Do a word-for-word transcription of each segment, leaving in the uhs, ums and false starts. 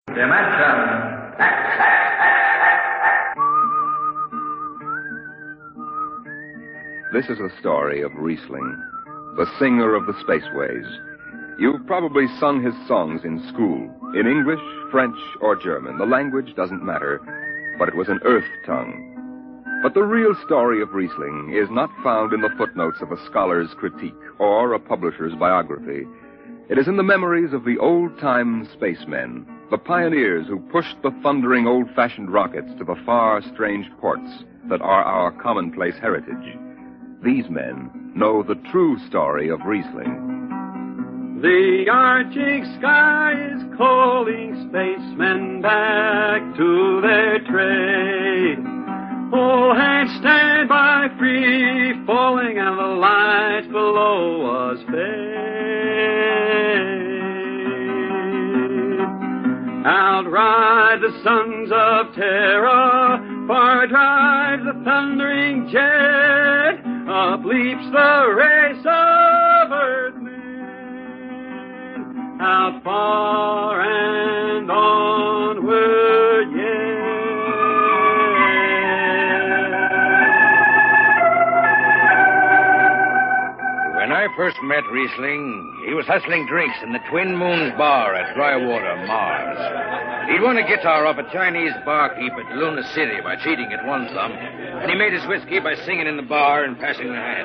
Dimension. This is a story of Riesling, the singer of the spaceways. You've probably sung his songs in school, in English, French, or German. The language doesn't matter, but it was an earth tongue. But the real story of Riesling is not found in the footnotes of a scholar's critique or a publisher's biography. It is in the memories of the old-time spacemen, the pioneers who pushed the thundering old-fashioned rockets to the far, strange ports that are our commonplace heritage. These men know the true story of Riesling. The arctic sky is calling spacemen back to their trade. All hands stand by, free falling, and the light below us fade. Outride the sons of terror, far drives the thundering jet, up leaps the race of earthmen, out far and onward yet. When I first met Riesling, he was hustling drinks in the Twin Moons Bar at Drywater, Mars. He'd won a guitar off a Chinese barkeep at Luna City by cheating at one thumb, and he made his whiskey by singing in the bar and passing the hat.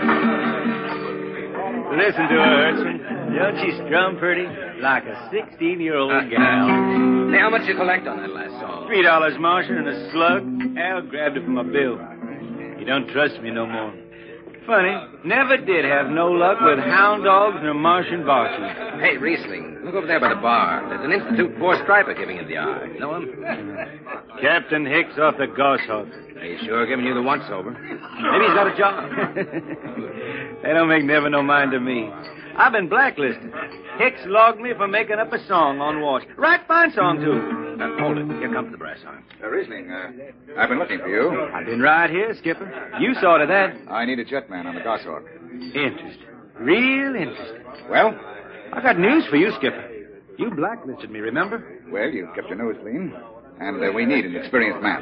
Listen to her, Urchin. Don't she strum pretty? Like a sixteen-year-old uh, gal. Hey, how much you collect on that last song? Three dollars, Martian, and a slug. Al grabbed it from my bill. You don't trust me no more. Funny, never did have no luck with hound dogs nor Martian barkeep. Hey, Riesling, look over there by the bar. There's an Institute four-striper giving you the eye. Know him? Captain Hicks off the Goshawk. He's sure giving you the once-over. Maybe he's got a job. They don't make never no mind to me. I've been blacklisted. Hicks logged me for making up a song on watch. Right fine song, too. Uh, hold it. Here comes the brass arm. Uh, Riesling, uh, I've been looking for you. I've been right here, Skipper. You saw to that. I need a jetman on the Goshawk. Interesting. Real interesting. Well? I got news for you, Skipper. You blacklisted me, remember? Well, you've kept your nose clean. And uh, we need an experienced man.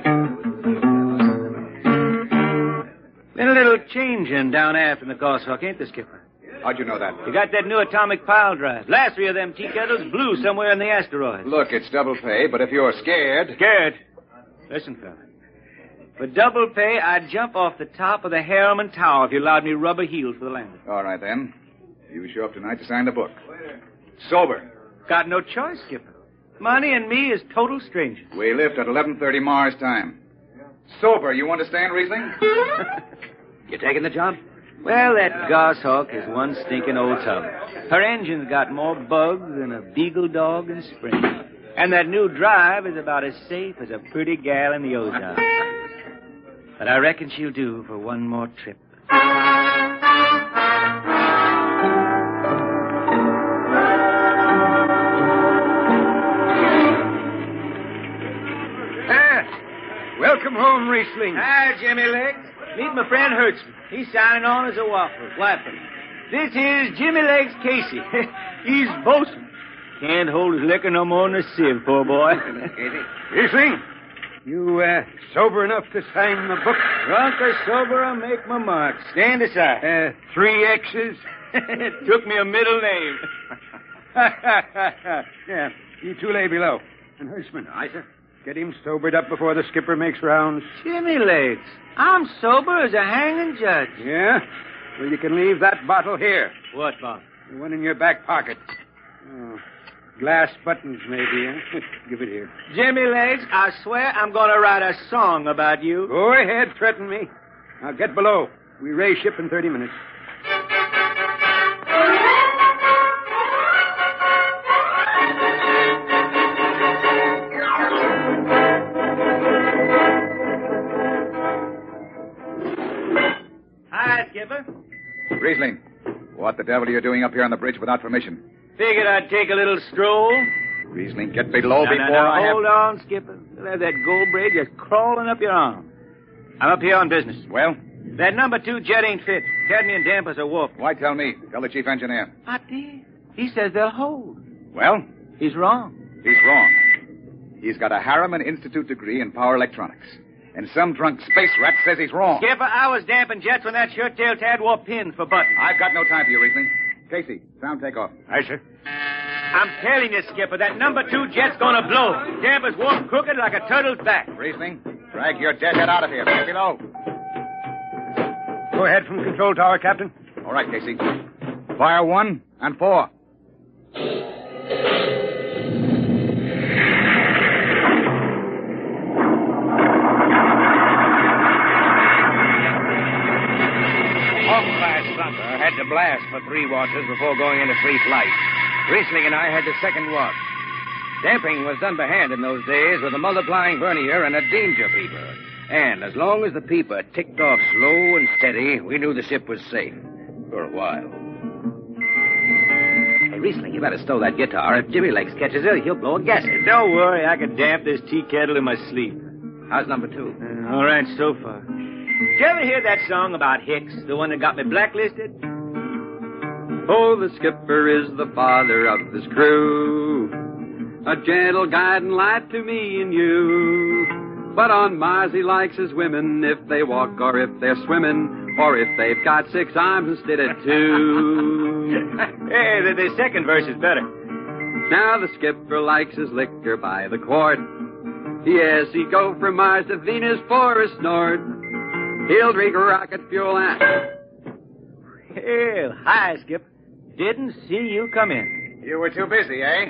Been a little changing down aft in the Goshawk, ain't there, Skipper? How'd you know that? You got that new atomic pile drive. Last three of them tea kettles blew somewhere in the asteroid. Look, it's double pay, but if you're scared... Scared? Listen, fella. For double pay, I'd jump off the top of the Harriman Tower if you allowed me rubber heels for the landing. All right, then. You show up tonight to sign the book. Sober. Got no choice, Skipper. Money and me is total strangers. We lift at eleven thirty Mars time. Sober, you understand, Riesling? You taking the job? Well, that Goshawk is one stinking old tub. Her engine's got more bugs than a beagle dog in spring. And that new drive is about as safe as a pretty gal in the ozone. But I reckon she'll do for one more trip. Ah, welcome home, Riesling. Hi, Jimmy Legs. Meet my friend Hertzman. He's signing on as a whopper, whapper. This is Jimmy Legs Casey. He's bosun. Can't hold his liquor no more than a sieve, poor boy. Riesling, you uh, sober enough to sign the book? Drunk or sober, I make my mark. Stand aside. Uh, three X's? It took me a middle name. Yeah, you two lay below. And Hertzman. Aye, sir. Get him sobered up before the skipper makes rounds. Jimmy Legs, I'm sober as a hanging judge. Yeah? Well, you can leave that bottle here. What bottle? The one in your back pocket. Oh, glass buttons, maybe, huh? Give it here. Jimmy Legs, I swear I'm going to write a song about you. Go ahead, threaten me. Now get below. We raise ship in thirty minutes. Riesling, what the devil are you doing up here on the bridge without permission? Figured I'd take a little stroll. Riesling, get below no, before no, no, I have... Hold on, Skipper. You'll have that gold braid just crawling up your arm. I'm up here on business. Well? That number two jet ain't fit. Cadmium dampers are warped. Why tell me? Tell the chief engineer. I did. He says they'll hold. Well? He's wrong. He's wrong. He's got a Harriman Institute degree in power electronics. And some drunk space rat says he's wrong. Skipper, I was damping jets when that shirt-tail Tad wore pins for buttons. I've got no time for you, Riesling. Casey, sound takeoff. Aye, sir. I'm telling you, Skipper, that number two jet's gonna blow. Damper's warped crooked like a turtle's back. Riesling, drag your deadhead out of here. Get below. Go ahead from control tower, Captain. All right, Casey. Fire one and four. Hawk-class Thumper had to blast for three watches before going into free flight. Riesling and I had the second watch. Damping was done by hand in those days with a multiplying vernier and a danger peeper. And as long as the peeper ticked off slow and steady, we knew the ship was safe. For a while. Hey, Riesling, you better stow that guitar. If Jimmy Legs catches it, he'll blow a gasket. Don't worry, I can damp this tea kettle in my sleep. How's number two? Uh, all right so far. Did you ever hear that song about Hicks, the one that got me blacklisted? Oh, the skipper is the father of this crew, a gentle guide and light to me and you. But on Mars he likes his women if they walk or if they're swimming, or if they've got six arms instead of two. Hey, the, the second verse is better. Now the skipper likes his liquor by the quart. Yes, he'd go from Mars to Venus for a snort. He'll drink rocket fuel and... Well, hi, Skip. Didn't see you come in. You were too busy, eh?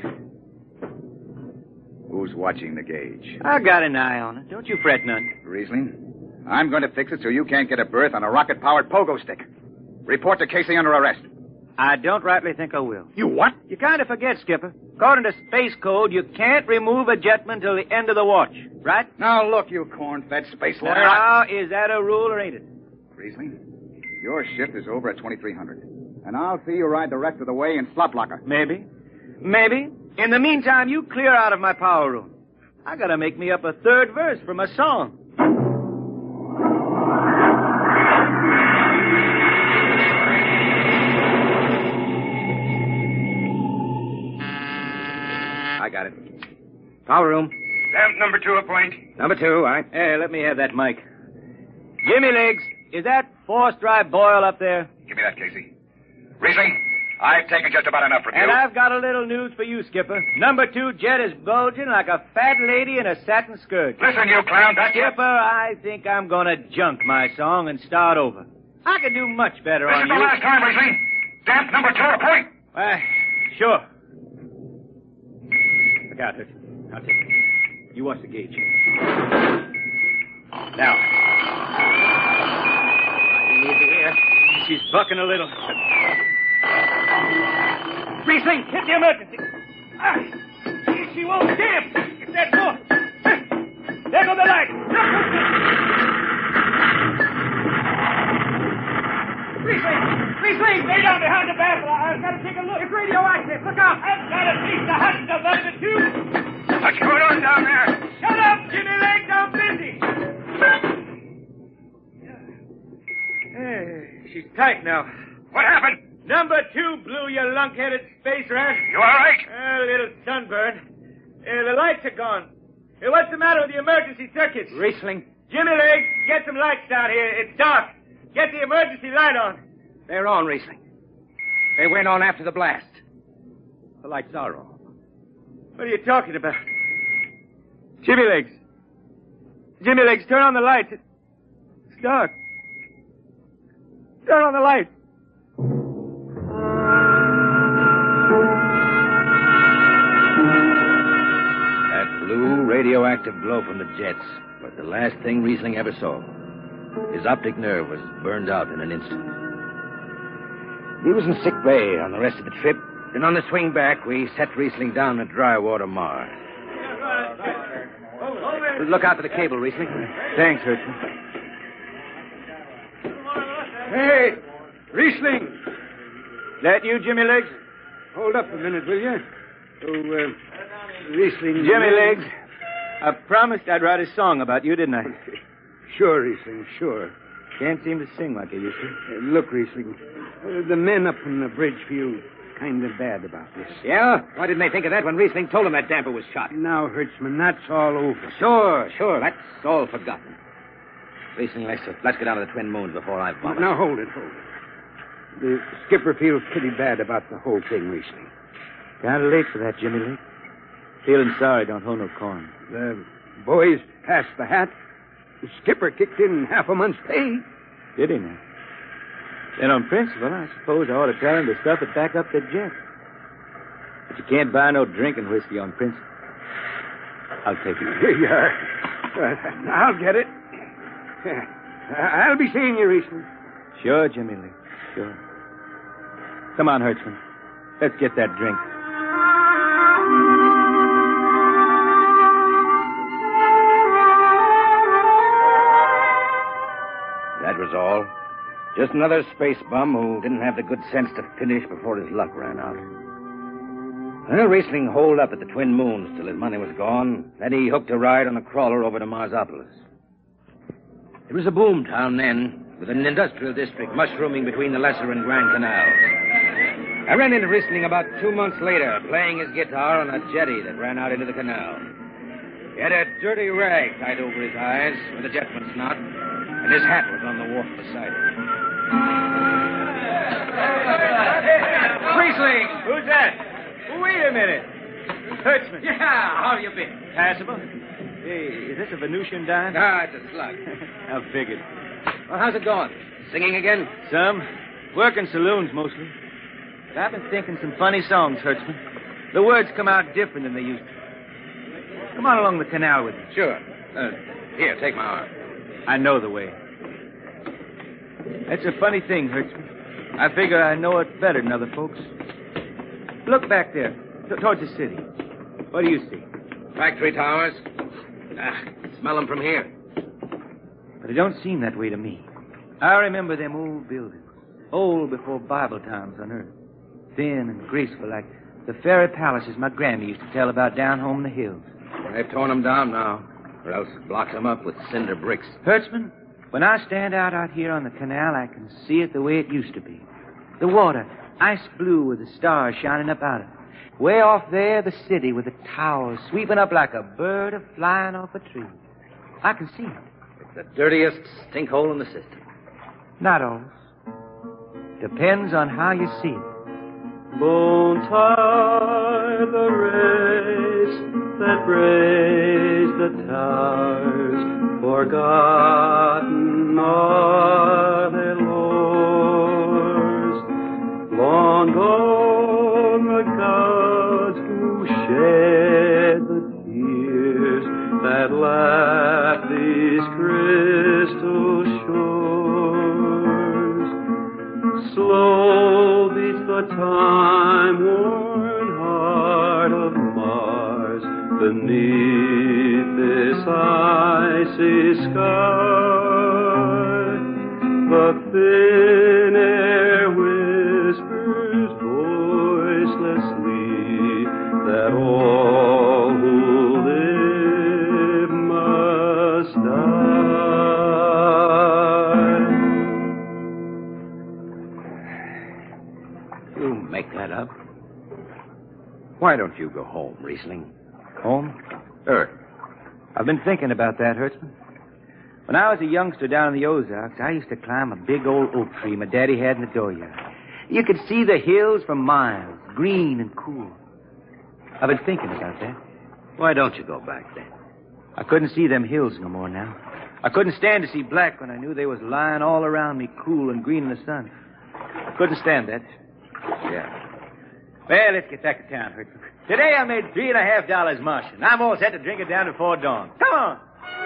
Who's watching the gauge? I got an eye on it. Don't you fret none. Riesling, I'm going to fix it so you can't get a berth on a rocket-powered pogo stick. Report to Casey under arrest. I don't rightly think I will. You what? You kind of forget, Skipper. According to Space Code, you can't remove a jetman till the end of the watch, right? Now, look, you corn-fed space lawyer. Now, is that a rule or ain't it? Riesling, your shift is over at twenty-three hundred. And I'll see you ride the rest of the way in slot locker. Maybe. Maybe. In the meantime, you clear out of my power room. I gotta make me up a third verse for my song. I got it. Power room. Damp number two a point. Number two, I. Hey, let me have that mic. Jimmy Legs, is that force dry boil up there? Give me that, Casey. Riesling, I've taken just about enough from And you. I've got a little news for you, Skipper. Number two jet is bulging like a fat lady in a satin skirt. Listen, you clown, that's Skipper, I think I'm gonna junk my song and start over. I can do much better This on is the you. last time, Riesling. Damp number two a point. Uh, sure. Look out, Hudson. I'll take it. You watch the gauge. Now. Easy here. She's bucking a little. Riesling, hit the emergency. Ah, she won't damp. Get that door. There go the light. Riesling, Riesling, lay down behind the baffle. I've got to take a look. It's radioactive. Look out. I've got at least a hundred of them to two. What's going on down there? Shut up, Jimmy Legs. I'm busy. Hey, she's tight now. What happened? Number two blew, you lunk-headed space rat. You all right? A little sunburn. Uh, the lights are gone. Uh, what's the matter with the emergency circuits? Riesling. Jimmy Legs, get some lights down here. It's dark. Get the emergency light on. They're on, Riesling. They went on after the blast. The lights are on. What are you talking about? Jimmy Legs. Jimmy Legs, turn on the lights. It's dark. Turn on the lights. That blue radioactive glow from the jets was the last thing Riesling ever saw. His optic nerve was burned out in an instant. He was in sick bay on the rest of the trip, and on the swing back, we set Riesling down at Drywater, Mars. Look out for the cable, Riesling. Thanks, Hudson. Hey, Riesling. That you, Jimmy Legs? Hold up a minute, will you? Oh, uh, Riesling. Jimmy Legs, I promised I'd write a song about you, didn't I? Sure, Riesling, sure. Can't seem to sing like I used to. Uh, look, Riesling, uh, the men up on the bridge feel kind of bad about this. Yeah? Why didn't they think of that when Riesling told them that damper was shot? Now, Hertzman, that's all over. Sure, sure. That's all forgotten. Riesling, let's, let's get down to the Twin Moons before I vomit. Now, hold it, hold it. The skipper feels pretty bad about the whole thing, Riesling. Kind of late for that, Jimmy Lake. Feeling sorry don't hold no corn. The boys passed the hat. The skipper kicked in half a month's pay. Did he now? Then on principle, I suppose I ought to tell him to stuff it back up the jet. But you can't buy no drinking whiskey on principle. I'll take it. Here you are. Uh, I'll get it. I'll be seeing you, Riesling. Sure, Jimmy Lee. Sure. Come on, Hertzman. Let's get that drink. That was all. Just another space bum who didn't have the good sense to finish before his luck ran out. Well, Riesling holed up at the Twin Moons till his money was gone. Then he hooked a ride on a crawler over to Marsopolis. It was a boom town then, with an industrial district mushrooming between the Lesser and Grand Canals. I ran into Riesling about two months later, playing his guitar on a jetty that ran out into the canal. He had a dirty rag tied over his eyes with a jetman's knot, and his hat was on the wharf beside him. Riesling! Who's that? Wait a minute. Hertzman. Yeah, how you been? Passable? Hey, is this a Venusian dime? Ah, it's a slug. I figured. Well, how's it going? Singing again? Some. Working saloons, mostly. But I've been thinking some funny songs, Hertzman. The words come out different than they used to. Come on along the canal with me. Sure. Uh, here, take my arm. I know the way. That's a funny thing, Hertzman. I figure I know it better than other folks. Look back there, t- towards the city. What do you see? Factory towers. Ah, smell them from here. But it don't seem that way to me. I remember them old buildings, old before Bible times on earth. Thin and graceful, like the fairy palaces my Granny used to tell about down home in the hills. They've torn them down now, or else blocked them up with cinder bricks. Hertzman, when I stand out out here on the canal, I can see it the way it used to be. The water, ice blue with the stars shining up out of it. Way off there, the city with the towers sweeping up like a bird flying off a tree. I can see it. It's the dirtiest stinkhole in the system. Not always. Depends on how you see it. Bone tie the race that raised the towers, forgotten are their lores. Long gone the gods who shed the tears that lap these crystal shores. Slow beats the time-worn heart of Mars beneath this icy sky. The thin air whispers voicelessly that all who live must die. You make that up. Why don't you go home, Riesling? Home? Sure. I've been thinking about that, Hertzman. When I was a youngster down in the Ozarks, I used to climb a big old oak tree my daddy had in the dooryard. You could see the hills for miles, green and cool. I've been thinking about that. Why don't you go back then? I couldn't see them hills no more now. I couldn't stand to see black when I knew they was lying all around me, cool and green in the sun. I couldn't stand that. Yeah. Well, let's get back to town, Hertzman. Today I made three and a half dollars marching. I'm all set to drink it down before dawn. Come on.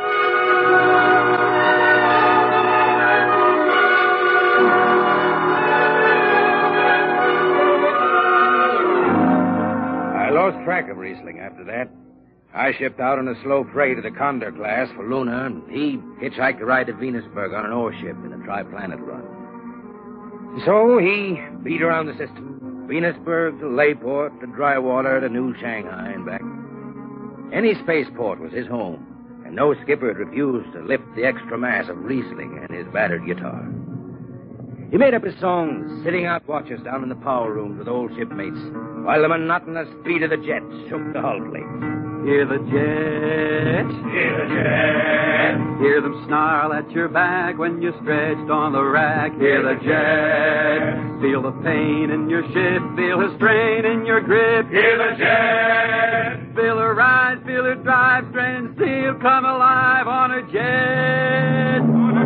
I lost track of Riesling after that. I shipped out on a slow prey to the Condor class for Luna, and he hitchhiked a ride to Venusburg on an ore ship in a tri-planet run. So he beat around the system. Venusburg to Layport to Drywater to New Shanghai and back. Any spaceport was his home, and no skipper had refused to lift the extra mass of Riesling and his battered guitar. He made up his songs, sitting out watches down in the power rooms with old shipmates, while the monotonous beat of the jet shook the hull plates. Hear the jet, Hear the jet. hear them snarl at your back when you're stretched on the rack. Hear the jet, feel the pain in your ship, feel the strain in your grip. Hear the jet. Feel her rise, feel her drive, strand steel, come alive on a jet.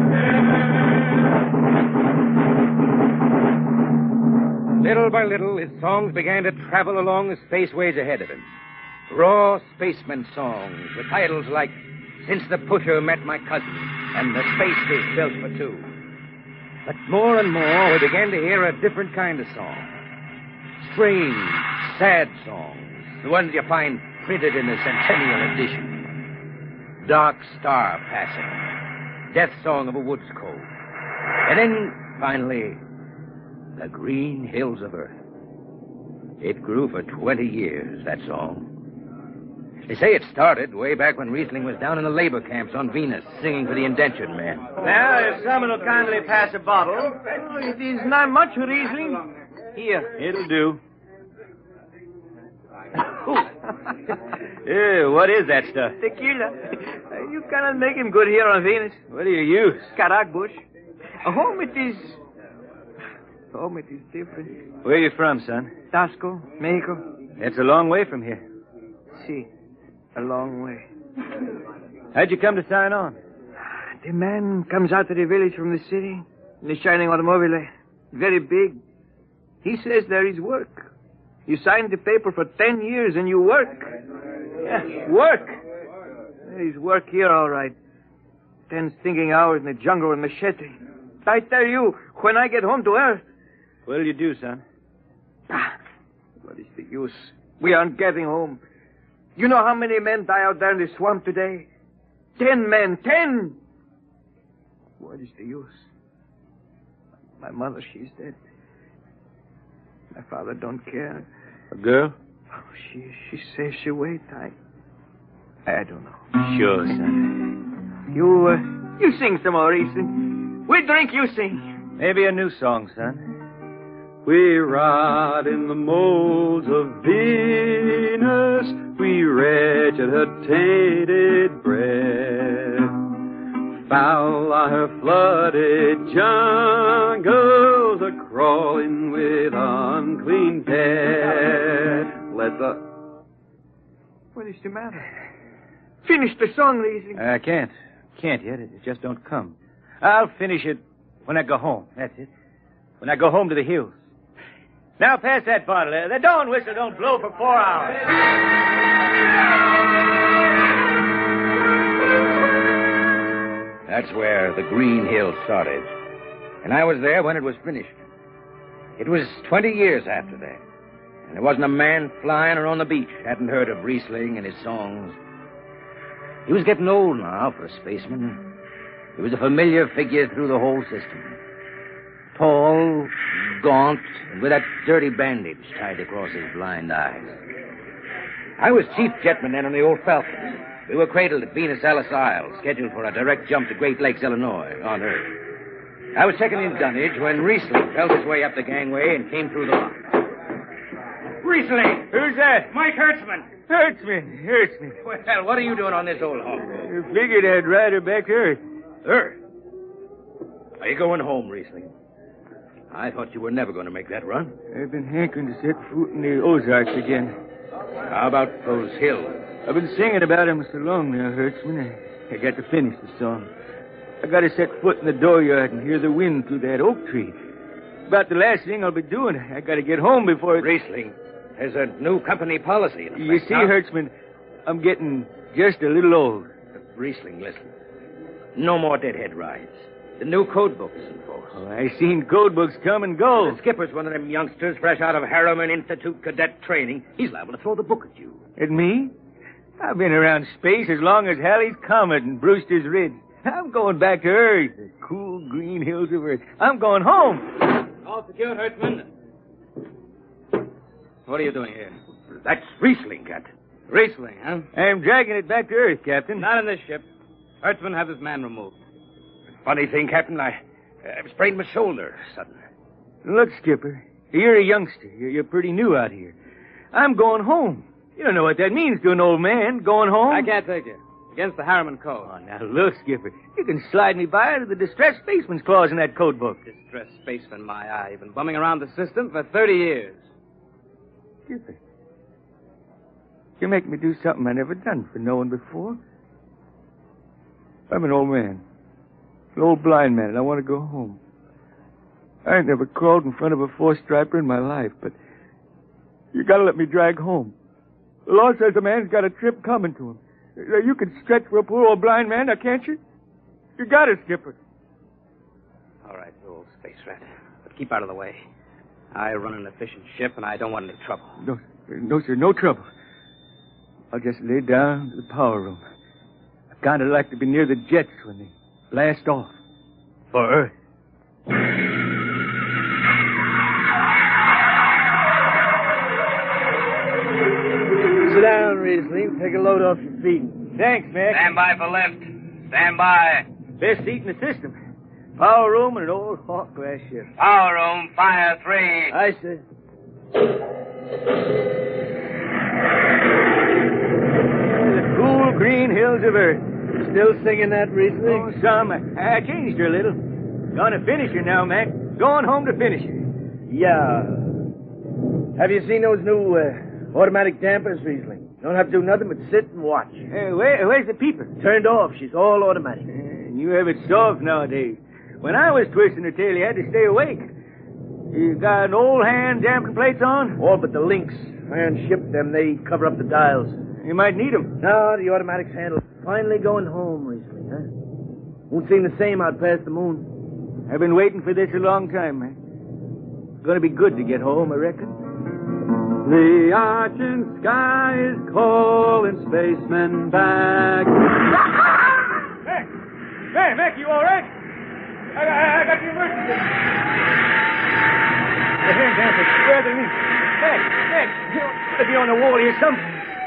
Little by little, his songs began to travel along the spaceways ahead of him. Raw spaceman songs with titles like Since the Pusher Met My Cousin and The Space Is Built for Two. But more and more, we began to hear a different kind of song. Strange, sad songs. The ones you find printed in the Centennial Edition. Dark Star Passing. Death Song of a Woods Cove. And then, finally, The Green Hills of Earth. It grew for twenty years, that song. They say it started way back when Riesling was down in the labor camps on Venus, singing for the indentured men. Now, if someone will kindly pass a bottle. Oh, it is not much, Riesling. Here, it'll do. Yeah, what is that stuff? Tequila. You cannot make him good here on Venus. What do you use? Caragbush. Home it is... Home it is different. Where are you from, son? Tasco, Mexico. It's a long way from here. See, a long way. How'd you come to sign on? The man comes out to the village from the city in the shining automobile. Very big. He says there is work. You signed the paper for ten years and you work. Yeah, work. There is work here, all right. Ten stinking hours in the jungle with machete. I tell you, when I get home to Earth... What'll you do, son? Ah, what is the use? We aren't getting home. You know how many men die out there in the swamp today? Ten men, ten! What is the use? My mother, she's dead. My father don't care. A girl? Oh, she she says she wait. I I don't know. Sure, son. You uh, you sing some more, Riesling. We drink, you sing. Maybe a new song, son. We rot in the molds of Venus. We wretched her tainted breath. Foul are her flooded jungles, a crawling with unclean death. Let the... What is the matter? Finish the song, Riesling. I can't. Can't yet. It just don't come. I'll finish it when I go home. That's it. When I go home to the hills. Now pass that bottle. The dawn whistle don't blow for four hours. That's where the Green Hills started. And I was there when it was finished. It was twenty years after that. And there wasn't a man flying or on the beach hadn't heard of Riesling and his songs. He was getting old now for a spaceman. He was a familiar figure through the whole system. Tall, gaunt, and with that dirty bandage tied across his blind eyes. I was chief jetman then on the old Falcon. We were cradled at Venus Ellis Isle, scheduled for a direct jump to Great Lakes, Illinois, on Earth. I was checking in dunnage when Riesling felt his way up the gangway and came through the lock. Riesling! Who's that? Mike Hertzman. Hertzman. Hertzman. Well, what are you doing on this old hog? I figured I'd ride her back to Earth. Earth? Are you going home, Riesling? I thought you were never going to make that run. I've been hankering to set foot in the Ozarks again. How about those hills? I've been singing about them so long now, Hertzman. I, I got to finish the song. I got to set foot in the dooryard and hear the wind through that oak tree. About the last thing I'll be doing. I got to get home before it... Riesling, there's a new company policy. In You see, now. Hertzman, I'm getting just a little old. Riesling, listen. No more deadhead rides. The new code book is in force. Oh, I seen code books come and go. The skipper's one of them youngsters fresh out of Harriman Institute cadet training. He's liable to throw the book at you. At me? I've been around space as long as Halley's Comet and Brewster's Ridge. I'm going back to Earth, the cool green hills of Earth. I'm going home. All secured, Hertzman. What are you doing here? That's Riesling, Captain. Riesling, huh? I'm dragging it back to Earth, Captain. Not in this ship. Hertzman have his man removed. Funny thing, Captain, I I've sprained my shoulder suddenly. Look, Skipper, you're a youngster. You're, you're pretty new out here. I'm going home. You don't know what that means to an old man, going home. I can't take you. Against the Harriman Code. Oh, now look, Skipper. You can slide me by to the distressed spaceman's clause in that code book. Distressed spaceman, my eye. You've been bumming around the system for thirty years. Skipper, you make me do something I never done for no one before. I'm an old man. An old blind man, and I want to go home. I ain't never crawled in front of a four-striper in my life, but you gotta let me drag home. The law says a man's got a trip coming to him. You can stretch for a poor old blind man, now can't you? You got it, Skipper. All right, you old space rat. But keep out of the way. I run an efficient ship, and I don't want any trouble. No, no, sir, no trouble. I'll just lay down to the power room. I kind of like to be near the jets when they blast off. For Earth. Sit down, Riesling. Take a load off your feet. Thanks, Mac. Stand by for lift. Stand by. Best seat in the system. Power room and an old Hawk glass ship. Power room, fire three. Aye, sir. The cool green hills of Earth. Still singing that, Riesling? Oh, some. I, I changed her a little. Gonna finish her now, Mac. Going home to finish her. Yeah. Have you seen those new uh, automatic dampers, Riesling? Don't have to do nothing but sit and watch. Hey, where, where's the peeper? Turned off. She's all automatic. Uh, you have it soft nowadays. When I was twisting her tail, you had to stay awake. You got an old hand damping plates on? All but the links. Iron shipped them. They cover up the dials. You might need them. No, the automatics handle. Finally going home, Riesling, huh? Won't seem the same out past the moon. I've been waiting for this a long time, man. Gonna be good to get home, I reckon. The argent sky is calling spacemen back. Mac! Hey, Mac, you all right? I, I, I got the emergency. The hand damper. Where are the links? Mac, Mac, you ought to be on the wall here somewhere.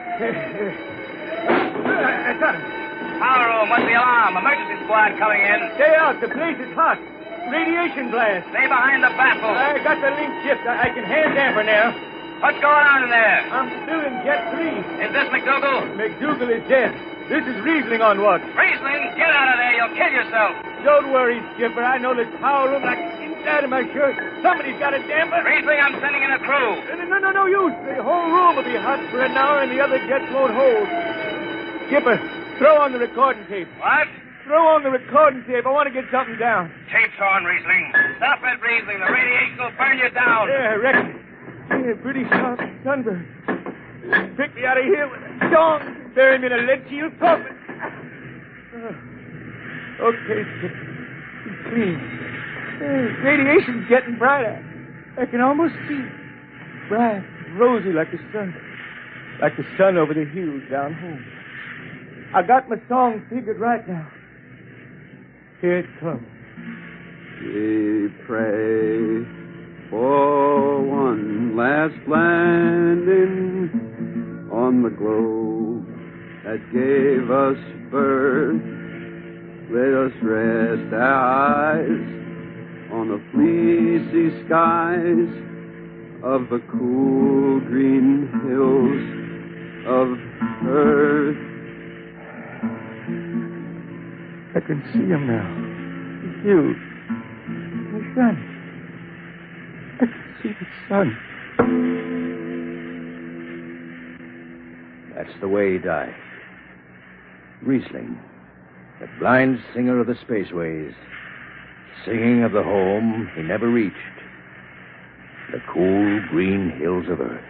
I, I got him. Power room, what's the alarm? Emergency squad coming in. Stay out. The place is hot. Radiation blast. Stay behind the baffle. I got the link shipped. I, I can hand damper now. What's going on in there? I'm still in jet three. Is this McDougal? McDougal is dead. This is Riesling on watch. Riesling, get out of there. You'll kill yourself. Don't worry, Skipper. I know this power room like inside of my shirt. Somebody's got a damper. Riesling, I'm sending in a crew. No, no, no use. The whole room will be hot for an hour and the other jets won't hold. Skipper, throw on the recording tape. What? Throw on the recording tape. I want to get something down. Tape's on, Riesling. Stop it, Riesling. The radiation will burn you down. Yeah, I reckon. Yeah, pretty sharp sunburn. Pick me out of here with a dong. Bury me in a lead shield coffin. Oh. Okay, Skipper. It's clean. Yeah, radiation's getting brighter. I can almost see it. Bright, rosy like the sun. Like the sun over the hills down home. I got my song figured right now. Here it comes. We pray for one last landing on the globe that gave us birth. Let us rest our eyes on the fleecy skies of the cool green hills of Earth. I can see him now. The hills. The sun. I can see the sun. That's the way he died. Riesling, the blind singer of the spaceways, singing of the home he never reached, the cool green hills of Earth.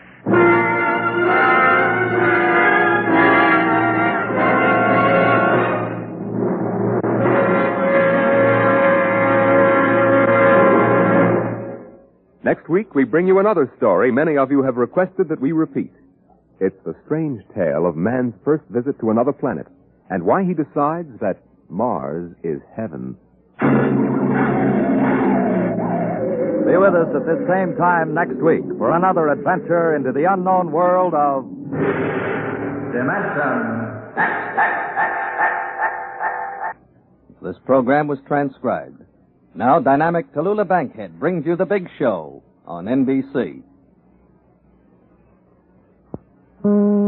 Next week, we bring you another story many of you have requested that we repeat. It's the strange tale of man's first visit to another planet and why he decides that Mars is heaven. Be with us at this same time next week for another adventure into the unknown world of Dimension. This program was transcribed. Now, dynamic Tallulah Bankhead brings you The Big Show on N B C.